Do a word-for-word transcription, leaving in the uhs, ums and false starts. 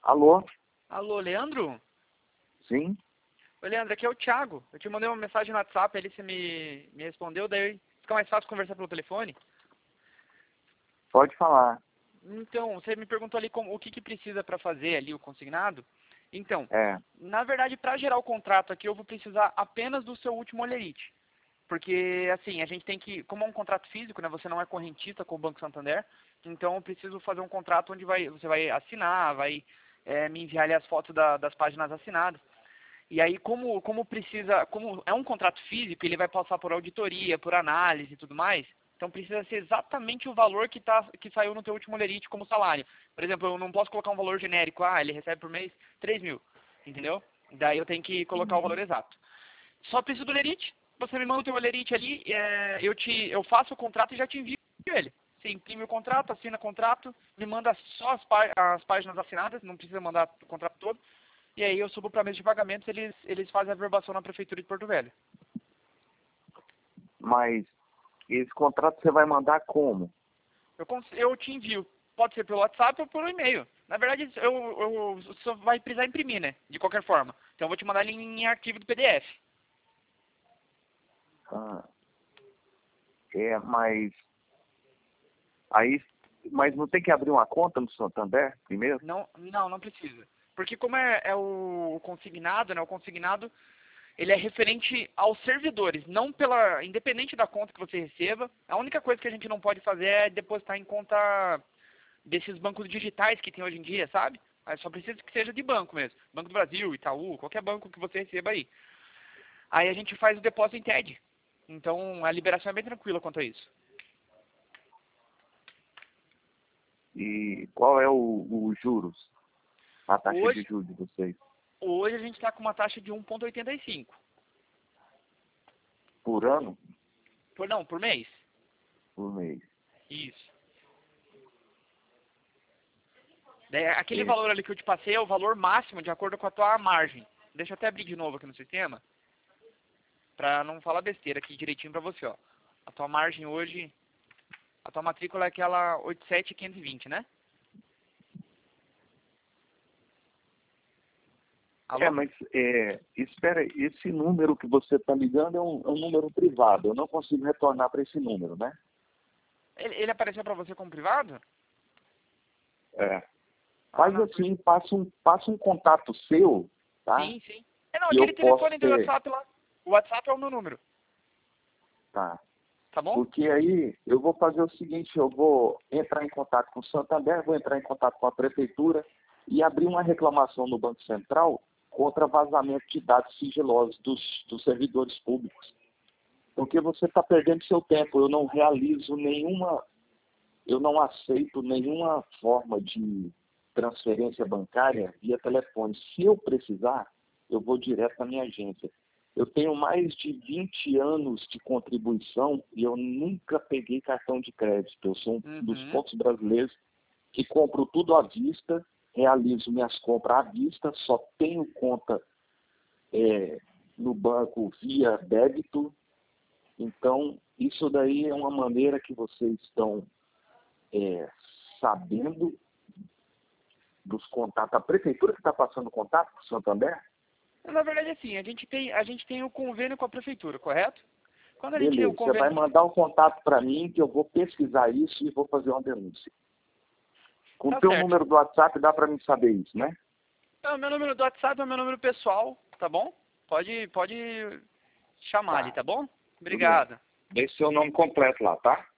Alô? Alô, Leandro? Sim? Oi, Leandro, aqui é o Thiago. Eu te mandei uma mensagem no WhatsApp, ali você me, me respondeu, daí fica mais fácil conversar pelo telefone. Pode falar. Então, você me perguntou ali como, o que, que precisa para fazer ali o consignado. Então, É. na verdade, para gerar o contrato aqui, eu vou precisar apenas do seu último olerite. Porque, assim, a gente tem que, como é um contrato físico, né, você não é correntista com o Banco Santander, então eu preciso fazer um contrato onde vai, você vai assinar, vai é, me enviar ali as fotos da, das páginas assinadas. E aí, como, como precisa, como é um contrato físico, ele vai passar por auditoria, por análise e tudo mais, então precisa ser exatamente o valor que, tá, que saiu no teu último olerite como salário. Por exemplo, eu não posso colocar um valor genérico, ah, ele recebe por mês três mil, entendeu? Daí eu tenho que colocar o valor exato. Só preciso do olerite, você me manda o teu olerite ali, é, eu, te, eu faço o contrato e já te envio ele. Você imprime o contrato, assina o contrato, me manda só as, pá as páginas assinadas, não precisa mandar o contrato todo. E aí eu subo para a mesa de pagamentos, eles, eles fazem a averbação na Prefeitura de Porto Velho. Mas esse contrato você vai mandar como? Eu, eu te envio, pode ser pelo WhatsApp ou pelo e-mail. Na verdade, eu, eu, você só vai precisar imprimir, né? De qualquer forma. Então eu vou te mandar ele em arquivo do P D F. Ah, é, mas... Aí... Mas não tem que abrir uma conta no Santander primeiro? Não, não, não precisa. Porque como é, é o consignado, né? O consignado, ele é referente aos servidores, não pela... Independente da conta que você receba, a única coisa que a gente não pode fazer é depositar em conta desses bancos digitais que tem hoje em dia, sabe? Mas só precisa que seja de banco mesmo. Banco do Brasil, Itaú, qualquer banco que você receba aí. Aí a gente faz o depósito em T E D. Então a liberação é bem tranquila quanto a isso. E qual é o, os juros? A taxa de Hoje, juros de vocês? hoje a gente está com uma taxa de um vírgula oitenta e cinco. Por ano? Por, não, por mês. Por mês? Isso. Daí, aquele É. valor ali que eu te passei é o valor máximo de acordo com a tua margem. Deixa eu até abrir de novo aqui no sistema. Pra não falar besteira aqui direitinho pra você, ó. A tua margem hoje, a tua matrícula é aquela oitenta e sete mil quinhentos e vinte, né? É, Alô? mas é, espera aí, esse número que você está ligando é um, é um número privado. Eu não consigo retornar para esse número, né? Ele, ele apareceu pra você como privado? É. Ah, Faz não. por- assim, passa um, passa um contato seu, tá? Sim, sim. É, não, Que eu aquele posso telefone do ter. WhatsApp lá. O WhatsApp é o meu número, Tá. tá bom? Porque aí eu vou fazer o seguinte, eu vou entrar em contato com o Santander, vou entrar em contato com a Prefeitura e abrir uma reclamação no Banco Central contra vazamento de dados sigilosos dos, dos servidores públicos. Porque você está perdendo seu tempo. Eu não realizo nenhuma, eu não aceito nenhuma forma de transferência bancária via telefone. Se eu precisar, eu vou direto na minha agência. Eu tenho mais de vinte anos de contribuição e eu nunca peguei cartão de crédito. Eu sou um dos Uhum. poucos brasileiros que compro tudo à vista, realizo minhas compras à vista, só tenho conta é, no banco via débito. Então, isso daí é uma maneira que vocês estão é, sabendo dos contatos. A prefeitura que está passando contato com o Santander? Na verdade, assim, a gente tem, a gente tem o convênio com a prefeitura, correto? Quando a gente tem o Beleza, você vai convênio... mandar o contato para mim que eu vou pesquisar isso e vou fazer uma denúncia. Com o Tá teu certo. número do WhatsApp dá para mim saber isso, né? Não, meu número do WhatsApp é o meu número pessoal, tá bom? Pode, pode chamar ali, Tá, tá bom? tudo bem. Obrigado. Deixe seu nome completo lá, tá?